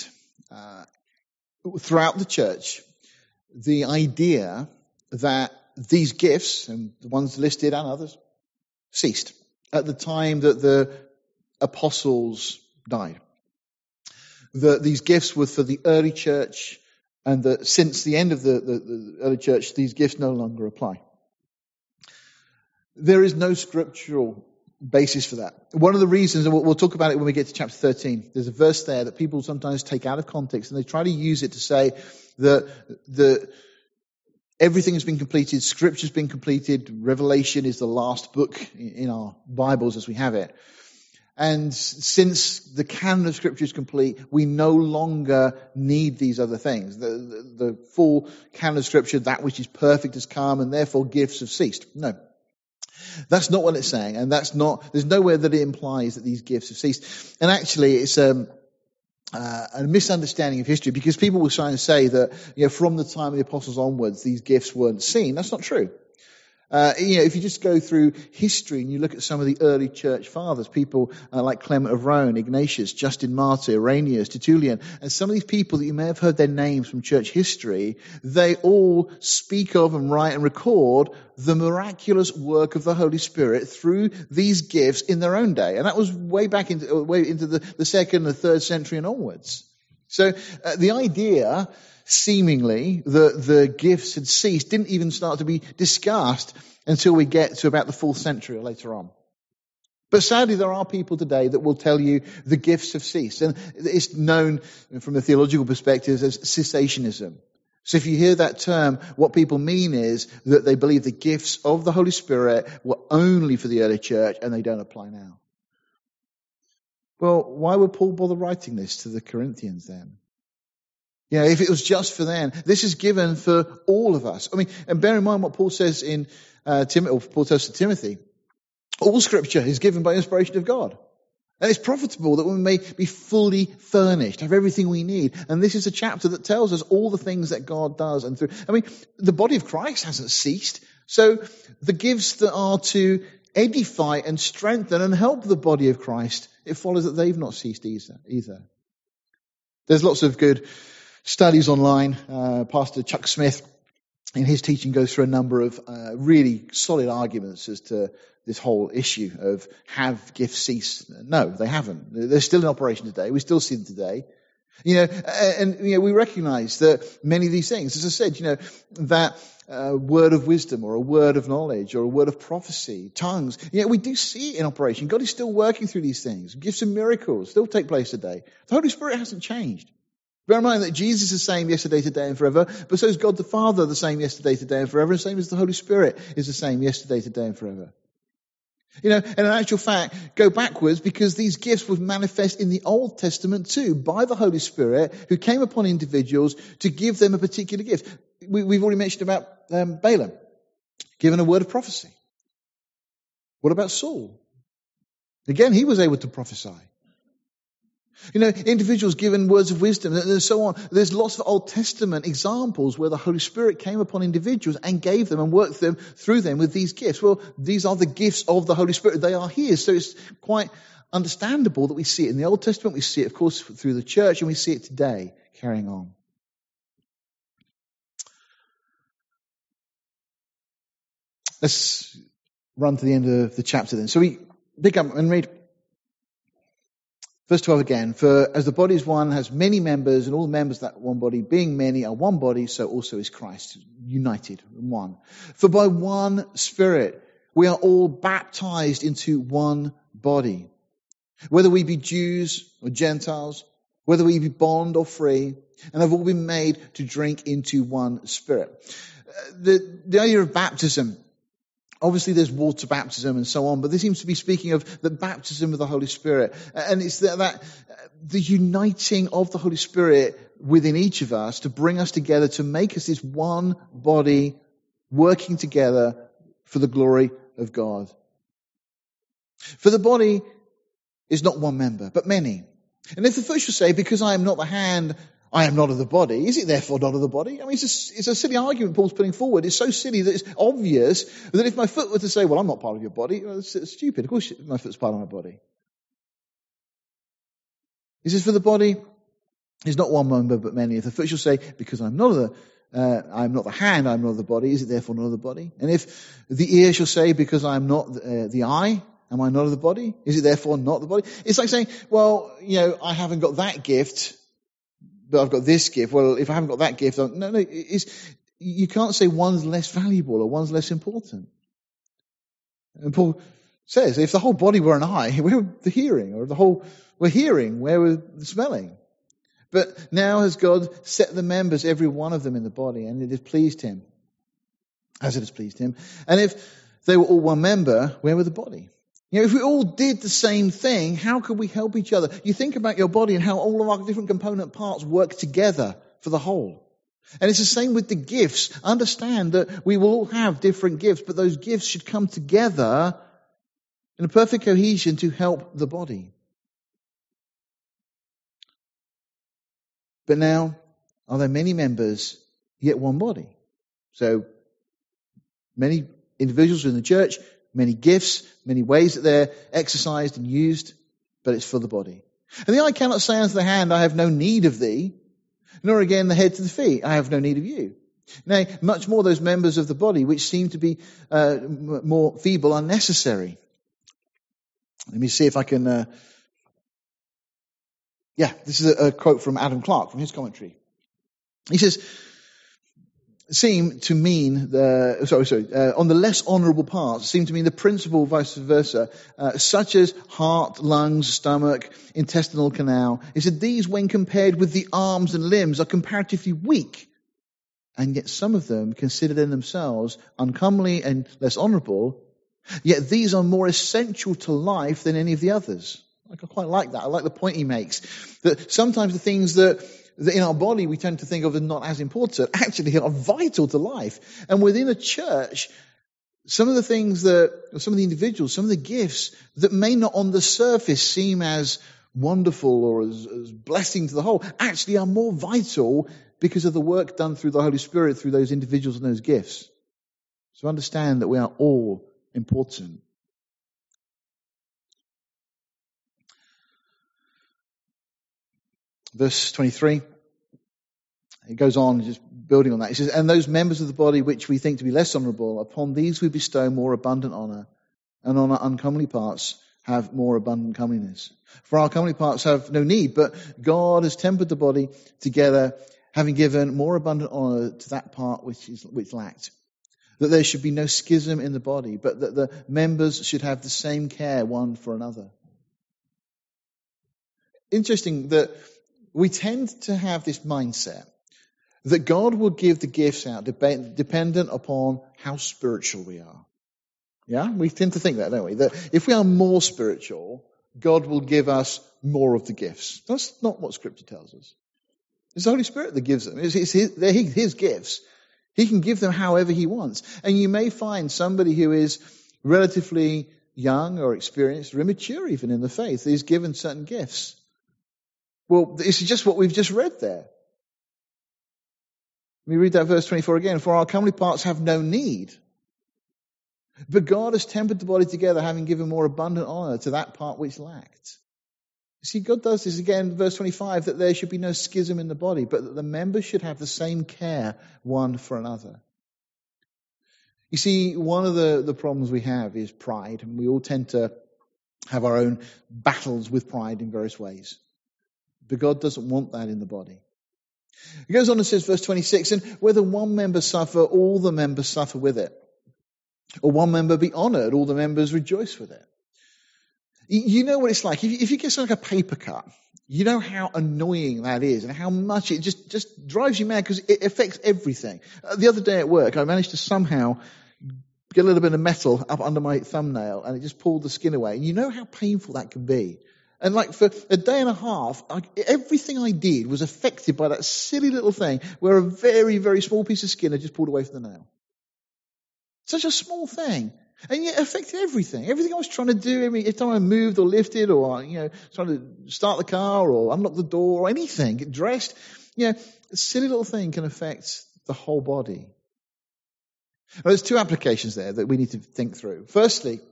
throughout the church the idea that these gifts, and the ones listed and others, ceased at the time that the apostles died. That these gifts were for the early church, and that since the end of the early church, these gifts no longer apply. There is no scriptural basis for that. One of the reasons, and we'll talk about it when we get to chapter 13, there's a verse there that people sometimes take out of context and they try to use it to say that everything has been completed, Scripture's been completed, Revelation is the last book in our Bibles as we have it. And since the canon of Scripture is complete, we no longer need these other things. The full canon of Scripture, that which is perfect, has come, and therefore gifts have ceased. No. That's not what it's saying, and there's nowhere that it implies that these gifts have ceased. And actually, it's a misunderstanding of history, because people will try and say that, from the time of the apostles onwards, these gifts weren't seen. That's not true. If you just go through history and you look at some of the early church fathers, people like Clement of Rome, Ignatius, Justin Martyr, Irenaeus, Tertullian, and some of these people that you may have heard their names from church history, they all speak of and write and record the miraculous work of the Holy Spirit through these gifts in their own day. And that was way back into the second and the third century and onwards. So the idea, seemingly, that the gifts had ceased didn't even start to be discussed until we get to about the 4th century or later on. But sadly, there are people today that will tell you the gifts have ceased. And it's known from a theological perspective as cessationism. So if you hear that term, what people mean is that they believe the gifts of the Holy Spirit were only for the early church and they don't apply now. Well, why would Paul bother writing this to the Corinthians then? If it was just for them, this is given for all of us. And bear in mind what Paul says in Paul tells to Timothy. All Scripture is given by inspiration of God. And it's profitable that we may be fully furnished, have everything we need. And this is a chapter that tells us all the things that God does. And the body of Christ hasn't ceased. So the gifts that are to edify and strengthen and help the body of Christ, it follows that they've not ceased either. There's lots of good studies online. Pastor Chuck Smith in his teaching, goes through a number of really solid arguments as to this whole issue of have gifts ceased? No, they haven't. They're still in operation today. We still see them today. We recognize that many of these things, as I said, that word of wisdom or a word of knowledge or a word of prophecy, tongues, we do see it in operation. God is still working through these things. Gifts and miracles still take place today. The Holy Spirit hasn't changed. Bear in mind that Jesus is the same yesterday, today, and forever, but so is God the Father, the same yesterday, today, and forever, and the same as the Holy Spirit is the same yesterday, today, and forever. And in actual fact, go backwards because these gifts were manifest in the Old Testament too by the Holy Spirit who came upon individuals to give them a particular gift. We've already mentioned about Balaam, given a word of prophecy. What about Saul? Again, he was able to prophesy. Individuals given words of wisdom and so on. There's lots of Old Testament examples where the Holy Spirit came upon individuals and gave them and worked them through them with these gifts. Well, these are the gifts of the Holy Spirit. They are His. So it's quite understandable that we see it in the Old Testament. We see it, of course, through the church, and we see it today carrying on. Let's run to the end of the chapter then. So we pick up and read Verse 12 again, for as the body is one, has many members, and all the members of that one body, being many, are one body, so also is Christ, united in one. For by one Spirit we are all baptized into one body, whether we be Jews or Gentiles, whether we be bond or free, and have all been made to drink into one Spirit. The idea of baptism, obviously there's water baptism and so on, but this seems to be speaking of the baptism of the Holy Spirit. And it's that the uniting of the Holy Spirit within each of us to bring us together, to make us this one body working together for the glory of God. For the body is not one member, but many. And if the foot should say, because I am not the hand, I am not of the body, is it therefore not of the body? I mean, it's a silly argument Paul's putting forward. It's so silly that it's obvious that if my foot were to say, well, I'm not part of your body, it's stupid. Of course my foot's part of my body. He says, for the body is not one member, but many. If the foot shall say, because I'm not the hand, I'm not of the body, is it therefore not of the body? And if the ear shall say, because I am not the eye, am I not of the body? Is it therefore not the body? It's like saying, well, I haven't got that gift, but I've got this gift. Well, if I haven't got that gift, no. You can't say one's less valuable or one's less important. And Paul says, if the whole body were an eye, where would the hearing? Or we're hearing, where were the smelling? But now has God set the members, every one of them in the body, and it has pleased Him, as it has pleased Him. And if they were all one member, where were the body? If we all did the same thing, how could we help each other? You think about your body and how all of our different component parts work together for the whole. And it's the same with the gifts. Understand that we will all have different gifts, but those gifts should come together in a perfect cohesion to help the body. But now, are there many members, yet one body? So, many individuals in the church, many gifts, many ways that they're exercised and used, but it's for the body. And the eye cannot say unto the hand, I have no need of thee, nor again the head to the feet, I have no need of you. Nay, much more those members of the body which seem to be more feeble are necessary. Let me see if I can... this is a quote from Adam Clarke, from his commentary. He says, seem to mean on the less honourable parts, seem to mean the principle vice versa, such as heart, lungs, stomach, intestinal canal. He said these, when compared with the arms and limbs, are comparatively weak, and yet some of them, considered in themselves uncomely and less honourable, yet these are more essential to life than any of the others. I quite like that. I like the point he makes, that sometimes the things that in our body we tend to think of as not as important actually are vital to life. And within a church, some of the individuals, some of the gifts that may not on the surface seem as wonderful or as blessing to the whole, actually are more vital because of the work done through the Holy Spirit, through those individuals and those gifts. So understand that we are all important. Verse 23, It goes on, just building on that. It says, and those members of the body which we think to be less honourable, upon these we bestow more abundant honour, and on our uncomely parts have more abundant comeliness. For our comely parts have no need, but God has tempered the body together, having given more abundant honour to that part which lacked. That there should be no schism in the body, but that the members should have the same care one for another. Interesting that we tend to have this mindset that God will give the gifts out dependent upon how spiritual we are. Yeah, we tend to think that, don't we? That if we are more spiritual, God will give us more of the gifts. That's not what Scripture tells us. It's the Holy Spirit that gives them. They're His gifts. He can give them however He wants. And you may find somebody who is relatively young or experienced or immature even in the faith is given certain gifts. Well, this is just what we've just read there. Let me read that verse 24 again. For our comely parts have no need. But God has tempered the body together, having given more abundant honour to that part which lacked. You see, God does this again, verse 25, that there should be no schism in the body, but that the members should have the same care one for another. You see, one of the problems we have is pride, and we all tend to have our own battles with pride in various ways. But God doesn't want that in the body. He goes on and says, verse 26, and whether one member suffer, all the members suffer with it. Or one member be honoured, all the members rejoice with it. You know what it's like. If you get something like a paper cut, you know how annoying that is and how much it just drives you mad because it affects everything. The other day at work, I managed to somehow get a little bit of metal up under my thumbnail and it just pulled the skin away. And you know how painful that can be. And like for a day and a half, everything I did was affected by that silly little thing where a very, very small piece of skin had just pulled away from the nail. Such a small thing. And yet it affected everything. Everything I was trying to do, every time I moved or lifted or, trying to start the car or unlock the door or anything, get dressed, a silly little thing can affect the whole body. Well, there's two applications there that we need to think through. Firstly,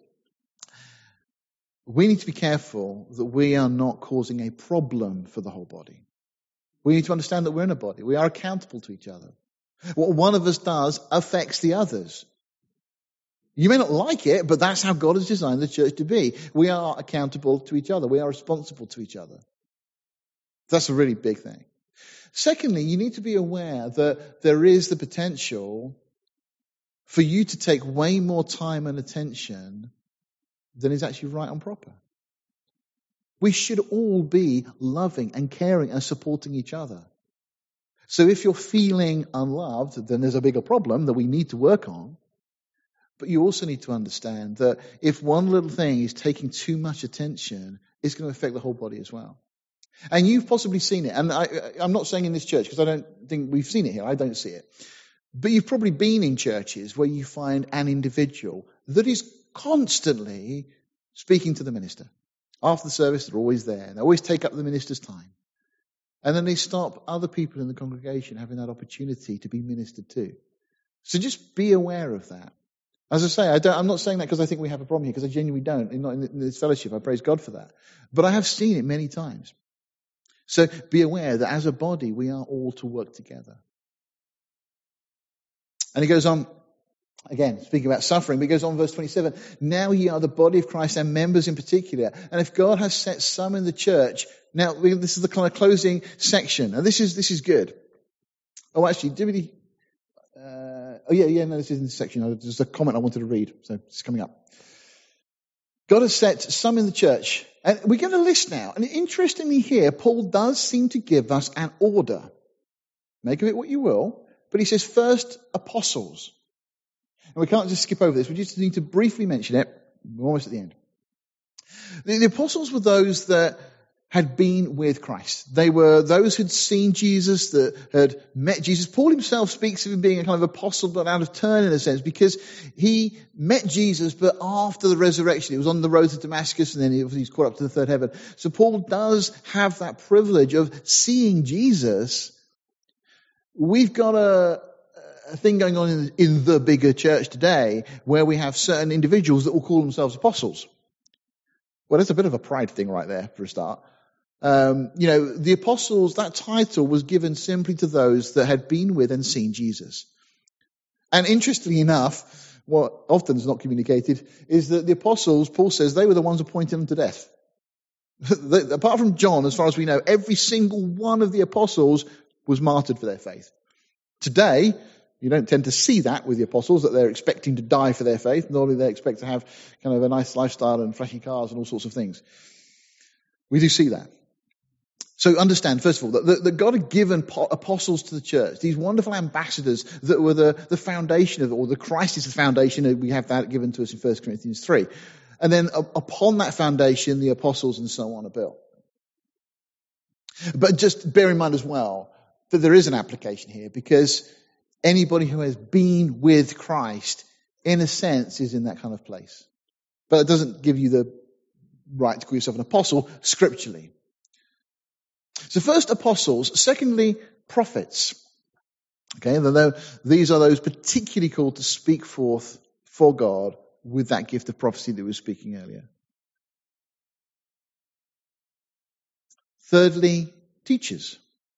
we need to be careful that we are not causing a problem for the whole body. We need to understand that we're in a body. We are accountable to each other. What one of us does affects the others. You may not like it, but that's how God has designed the church to be. We are accountable to each other. We are responsible to each other. That's a really big thing. Secondly, you need to be aware that there is the potential for you to take way more time and attention than is actually right and proper. We should all be loving and caring and supporting each other. So if you're feeling unloved, then there's a bigger problem that we need to work on. But you also need to understand that if one little thing is taking too much attention, it's going to affect the whole body as well. And you've possibly seen it. And I'm not saying in this church because I don't think we've seen it here. I don't see it. But you've probably been in churches where you find an individual that is constantly speaking to the minister. After the service, they're always there. They always take up the minister's time. And then they stop other people in the congregation having that opportunity to be ministered to. So just be aware of that. As I say, I'm not saying that because I think we have a problem here, because I genuinely don't. Not in this fellowship. I praise God for that. But I have seen it many times. So be aware that as a body, we are all to work together. And he goes on, again, speaking about suffering, but he goes on verse 27. Now ye are the body of Christ and members in particular. And if God has set some in the church, now this is the kind of closing section. And this is good. Oh, actually, this is in this section. There's a comment I wanted to read, so it's coming up. God has set some in the church. And we get a list now. And interestingly here, Paul does seem to give us an order. Make of it what you will. But he says first, apostles. And we can't just skip over this. We just need to briefly mention it. We're almost at the end. The apostles were those that had been with Christ. They were those who'd seen Jesus, that had met Jesus. Paul himself speaks of him being a kind of apostle, but out of turn in a sense, because he met Jesus, but after the resurrection. He was on the road to Damascus, and then he's caught up to the third heaven. So Paul does have that privilege of seeing Jesus. We've got a thing going on in the bigger church today, where we have certain individuals that will call themselves apostles. Well, that's a bit of a pride thing right there for a start. The apostles, that title was given simply to those that had been with and seen Jesus. And interestingly enough, what often is not communicated is that the apostles, Paul says, they were the ones appointed unto death. Apart from John, as far as we know, every single one of the apostles was martyred for their faith. Today, you don't tend to see that with the apostles, that they're expecting to die for their faith, nor do they expect to have kind of a nice lifestyle and flashy cars and all sorts of things. We do see that. So understand, first of all, that God had given apostles to the church, these wonderful ambassadors that were the foundation of it, or the Christ is the foundation. We have that given to us in 1 Corinthians 3. And then upon that foundation, the apostles and so on are built. But just bear in mind as well that there is an application here, because anybody who has been with Christ, in a sense, is in that kind of place. But it doesn't give you the right to call yourself an apostle scripturally. So first, apostles. Secondly, prophets. Okay, these are those particularly called to speak forth for God with that gift of prophecy that we were speaking earlier. Thirdly, teachers.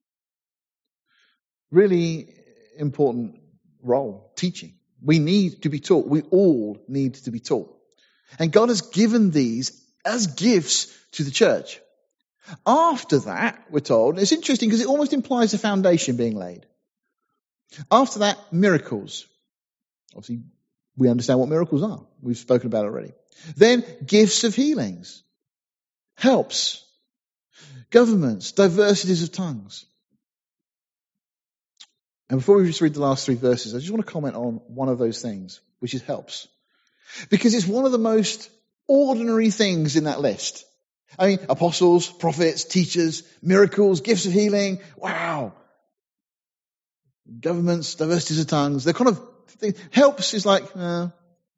Really important role, teaching. We need to be taught. We all need to be taught. And God has given these as gifts to the church. After that, we're told, it's interesting because it almost implies a foundation being laid. After that, miracles. Obviously, we understand what miracles are. We've spoken about it already. Then, gifts of healings, helps, governments, diversities of tongues. And before we just read the last 3 verses, I just want to comment on one of those things, which is helps. Because it's one of the most ordinary things in that list. I mean, apostles, prophets, teachers, miracles, gifts of healing. Wow. Governments, diversities of tongues. They're kind of, helps is like, no.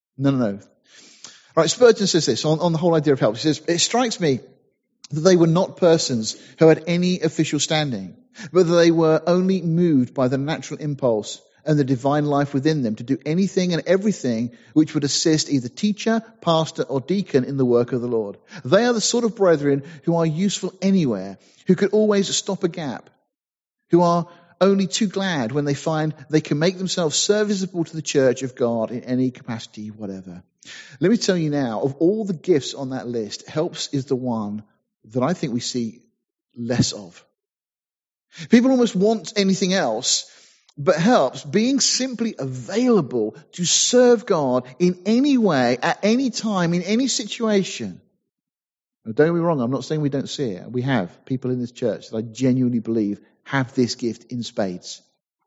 Right, Spurgeon says this on the whole idea of helps. He says, it strikes me that they were not persons who had any official standing, but that they were only moved by the natural impulse and the divine life within them to do anything and everything which would assist either teacher, pastor, or deacon in the work of the Lord. They are the sort of brethren who are useful anywhere, who could always stop a gap, who are only too glad when they find they can make themselves serviceable to the church of God in any capacity, whatever. Let me tell you now, of all the gifts on that list, helps is the one that I think we see less of. People almost want anything else, but helps, being simply available to serve God in any way, at any time, in any situation. Now, don't get me wrong, I'm not saying we don't see it. We have people in this church that I genuinely believe have this gift in spades.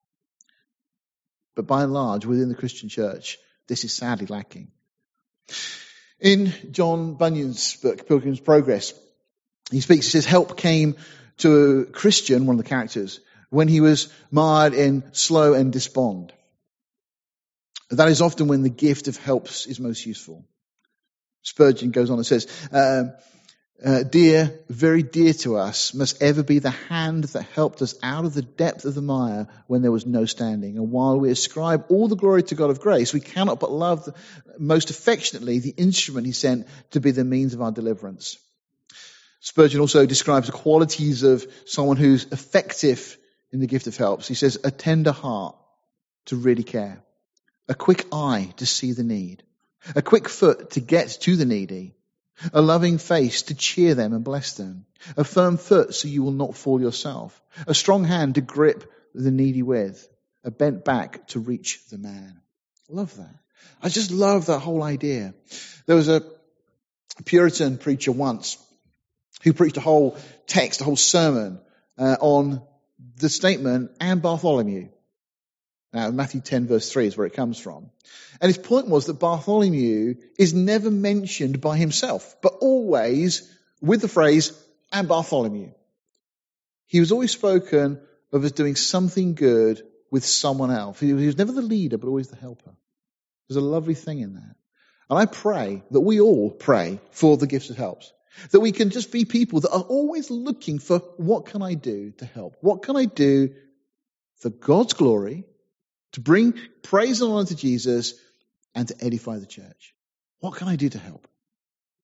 But by and large, within the Christian church, this is sadly lacking. In John Bunyan's book, Pilgrim's Progress, he says, help came to a Christian, one of the characters, when he was mired in slow and despond. That is often when the gift of helps is most useful. Spurgeon goes on and says, dear, very dear to us, must ever be the hand that helped us out of the depth of the mire when there was no standing. And while we ascribe all the glory to God of grace, we cannot but love most affectionately the instrument he sent to be the means of our deliverance. Spurgeon also describes the qualities of someone who's effective in the gift of helps. He says, a tender heart to really care, a quick eye to see the need, a quick foot to get to the needy, a loving face to cheer them and bless them, a firm foot so you will not fall yourself, a strong hand to grip the needy with, a bent back to reach the man. Love that. I just love that whole idea. There was a Puritan preacher once who preached a whole text, a whole sermon on the statement, and Bartholomew. Now, Matthew 10 verse 3 is where it comes from. And his point was that Bartholomew is never mentioned by himself, but always with the phrase, and Bartholomew. He was always spoken of as doing something good with someone else. He was never the leader, but always the helper. There's a lovely thing in that. And I pray that we all pray for the gifts of helps. That we can just be people that are always looking for, what can I do to help? What can I do for God's glory, to bring praise and honor to Jesus, and to edify the church? What can I do to help?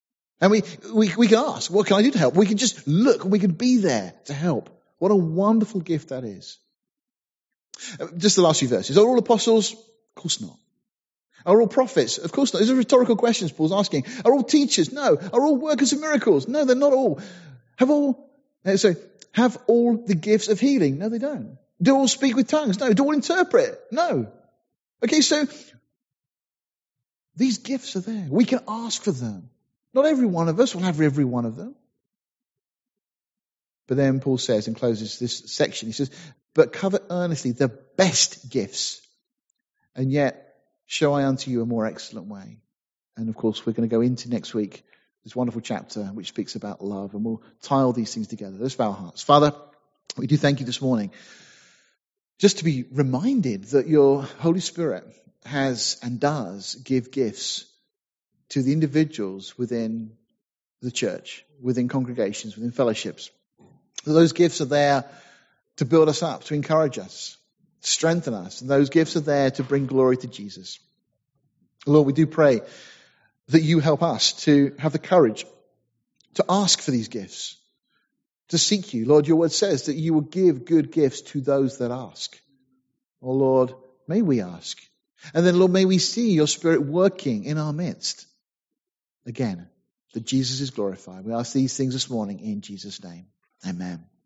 And we can ask, what can I do to help? We can just look, we can be there to help. What a wonderful gift that is. Just the last few verses. Are all apostles? Of course not. Are all prophets? Of course not. These are rhetorical questions Paul's asking. Are all teachers? No. Are all workers of miracles? No, they're not all. Have all the gifts of healing? No, they don't. Do all speak with tongues? No. Do all interpret? No. Okay, so these gifts are there. We can ask for them. Not every one of us will have every one of them. But then Paul says and closes this section, he says, but covet earnestly the best gifts, and yet show I unto you a more excellent way. And of course, we're going to go into next week this wonderful chapter which speaks about love, and we'll tie all these things together. Let's bow our hearts. Father, we do thank you this morning just to be reminded that your Holy Spirit has and does give gifts to the individuals within the church, within congregations, within fellowships. Those gifts are there to build us up, to encourage us, to strengthen us. And those gifts are there to bring glory to Jesus. Lord, we do pray that you help us to have the courage to ask for these gifts, to seek you. Lord, your word says that you will give good gifts to those that ask. Oh Lord, may we ask. And then, Lord, may we see your Spirit working in our midst. Again, that Jesus is glorified. We ask these things this morning in Jesus' name. Amen.